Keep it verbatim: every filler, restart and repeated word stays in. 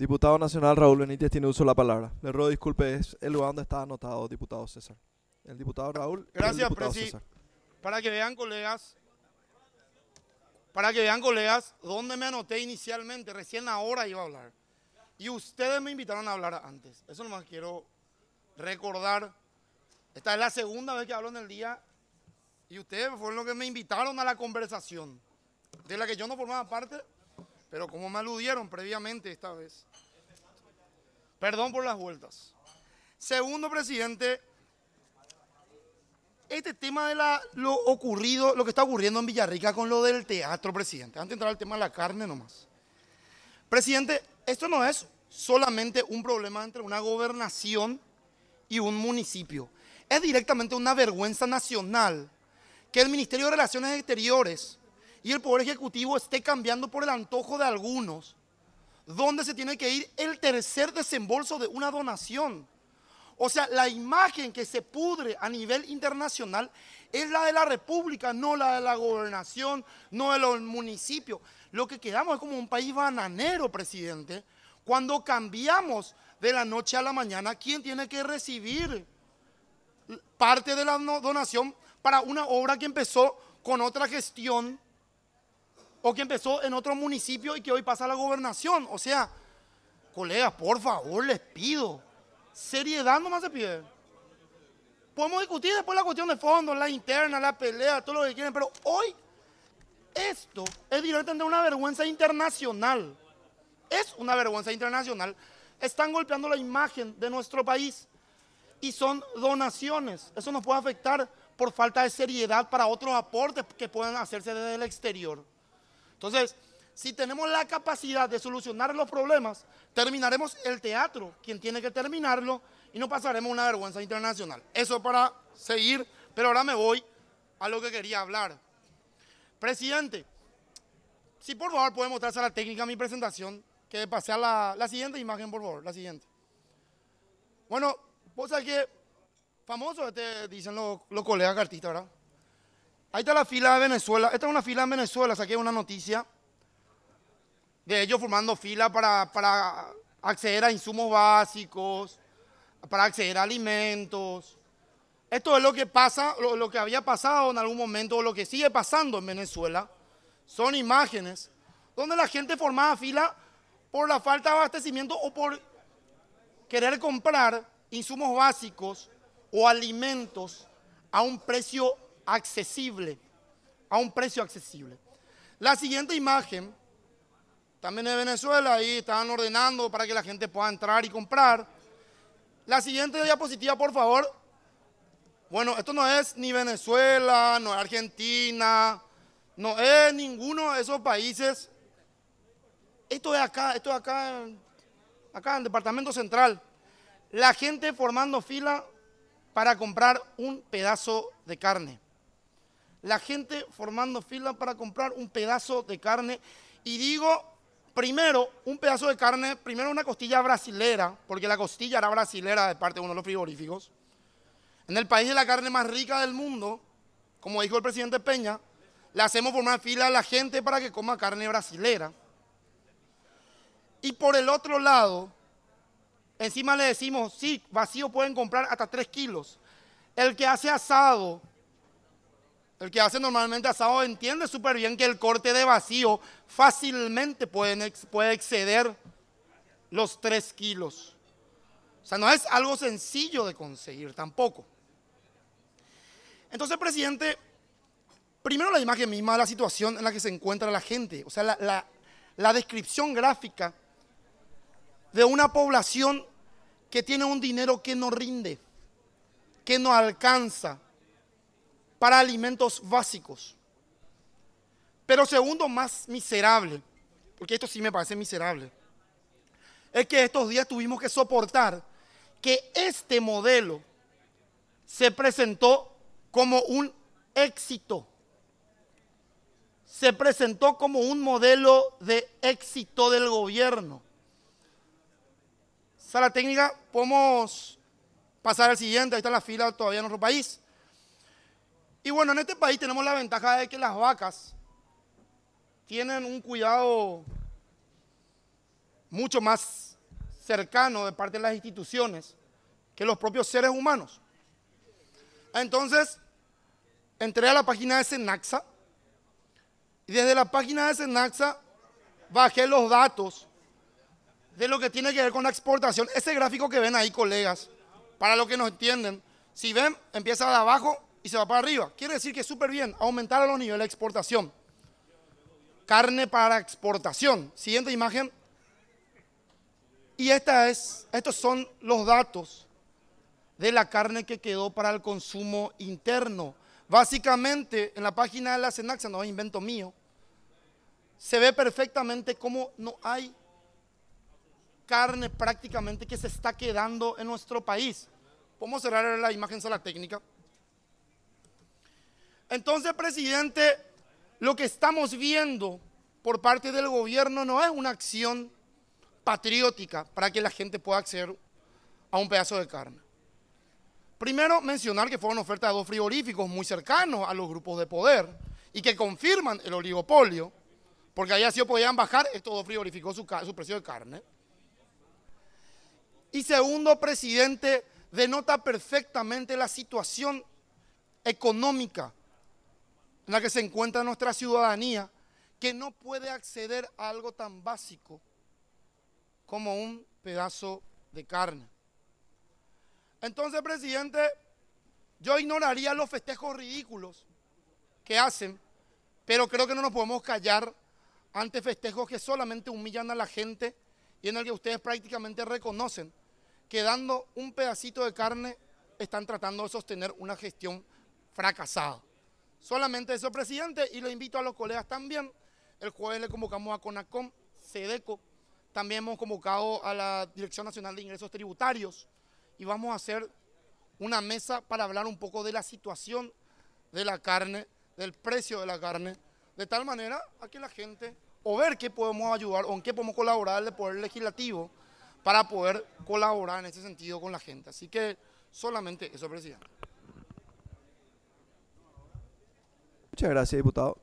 Diputado nacional Raúl Benítez tiene uso de la palabra. Le ruego disculpe, es el lugar donde está anotado, diputado César. El diputado Raúl y el Gracias, diputado Presi. César. Para que vean, colegas, para que vean, colegas, dónde me anoté inicialmente, recién ahora iba a hablar. Y ustedes me invitaron a hablar antes. Eso nomás quiero recordar. Esta es la segunda vez que hablo en el día y ustedes fueron los que me invitaron a la conversación, de la que yo no formaba parte, pero como me aludieron previamente esta vez. Perdón por las vueltas. Segundo, presidente, este tema de la, lo ocurrido, lo que está ocurriendo en Villarrica con lo del teatro, presidente. Antes de entrar al tema de la carne nomás. Presidente, esto no es solamente un problema entre una gobernación y un municipio. Es directamente una vergüenza nacional que el Ministerio de Relaciones Exteriores y el Poder Ejecutivo esté cambiando por el antojo de algunos, donde se tiene que ir el tercer desembolso de una donación. O sea, la imagen que se pudre a nivel internacional es la de la República, no la de la gobernación, no de los municipios. Lo que quedamos es como un país bananero, presidente, cuando cambiamos de la noche a la mañana quién tiene que recibir parte de la donación para una obra que empezó con otra gestión o que empezó en otro municipio y que hoy pasa a la gobernación. O sea, colegas, por favor, les pido, seriedad nomás se pide. Podemos discutir después la cuestión de fondo, la interna, la pelea, todo lo que quieren, pero hoy esto es directamente una vergüenza internacional. Es una vergüenza internacional. Están golpeando la imagen de nuestro país y son donaciones. Eso nos puede afectar por falta de seriedad para otros aportes que puedan hacerse desde el exterior. Entonces, si tenemos la capacidad de solucionar los problemas, terminaremos el teatro, quien tiene que terminarlo, y no pasaremos una vergüenza internacional. Eso para seguir, pero ahora me voy a lo que quería hablar. Presidente, si por favor puede mostrarse a la técnica mi presentación, que pase a la, la siguiente imagen, por favor, la siguiente. Bueno, vos sabés que famoso este, dicen los, los colegas cartistas, ¿verdad? Ahí está la fila de Venezuela. Esta es una fila en Venezuela, saqué una noticia de ellos formando fila para, para acceder a insumos básicos, para acceder a alimentos. Esto es lo que pasa, lo, lo que había pasado en algún momento, o lo que sigue pasando en Venezuela. Son imágenes donde la gente formaba fila por la falta de abastecimiento o por querer comprar insumos básicos o alimentos a un precio accesible, a un precio accesible. La siguiente imagen, también de Venezuela, ahí estaban ordenando para que la gente pueda entrar y comprar. La siguiente diapositiva, por favor. Bueno, esto no es ni Venezuela, no es Argentina, no es ninguno de esos países. Esto es acá, esto es acá, acá en el Departamento Central. La gente formando fila para comprar un pedazo de carne. La gente formando fila para comprar un pedazo de carne. Y digo, primero, un pedazo de carne, primero una costilla brasilera, porque la costilla era brasilera de parte de uno de los frigoríficos. En el país de la carne más rica del mundo, como dijo el presidente Peña, le hacemos formar fila a la gente para que coma carne brasilera. Y por el otro lado, encima le decimos, sí, vacío pueden comprar hasta tres kilos. El que hace asado, el que hace normalmente asado entiende súper bien que el corte de vacío fácilmente puede, puede exceder los tres kilos. O sea, no es algo sencillo de conseguir tampoco. Entonces, presidente, primero la imagen misma de la situación en la que se encuentra la gente. O sea, la, la, la descripción gráfica de una población que tiene un dinero que no rinde, que no alcanza para alimentos básicos. Pero segundo, más miserable, porque esto sí me parece miserable, es que estos días tuvimos que soportar que este modelo se presentó como un éxito. Se presentó como un modelo de éxito del gobierno. Sala técnica, podemos pasar al siguiente, ahí está la fila todavía en nuestro país. Y bueno, en este país tenemos la ventaja de que las vacas tienen un cuidado mucho más cercano de parte de las instituciones que los propios seres humanos. Entonces, entré a la página de Senaxa y desde la página de Senaxa bajé los datos de lo que tiene que ver con la exportación. Ese gráfico que ven ahí, colegas, para los que nos entienden, si ven, empieza de abajo y se va para arriba. Quiere decir que súper bien, aumentaron los niveles de exportación. Carne para exportación. Siguiente imagen. Y esta es, estos son los datos de la carne que quedó para el consumo interno. Básicamente, en la página de la Senaxa, no es invento mío, se ve perfectamente cómo no hay carne prácticamente que se está quedando en nuestro país. Podemos cerrar la imagen sala técnica. Entonces, presidente, lo que estamos viendo por parte del gobierno no es una acción patriótica para que la gente pueda acceder a un pedazo de carne. Primero, mencionar que fueron ofertas de dos frigoríficos muy cercanos a los grupos de poder y que confirman el oligopolio, porque ahí así podían bajar estos dos frigoríficos su, su precio de carne. Y segundo, presidente, denota perfectamente la situación económica en la que se encuentra nuestra ciudadanía, que no puede acceder a algo tan básico como un pedazo de carne. Entonces, presidente, yo ignoraría los festejos ridículos que hacen, pero creo que no nos podemos callar ante festejos que solamente humillan a la gente y en el que ustedes prácticamente reconocen que dando un pedacito de carne están tratando de sostener una gestión fracasada. Solamente eso, presidente, y le invito a los colegas también. El jueves le convocamos a CONACOM, SEDECO, también hemos convocado a la Dirección Nacional de Ingresos Tributarios y vamos a hacer una mesa para hablar un poco de la situación de la carne, del precio de la carne, de tal manera a que la gente, o ver qué podemos ayudar o en qué podemos colaborar del Poder Legislativo para poder colaborar en ese sentido con la gente. Así que solamente eso, presidente. Muchas gracias, diputado.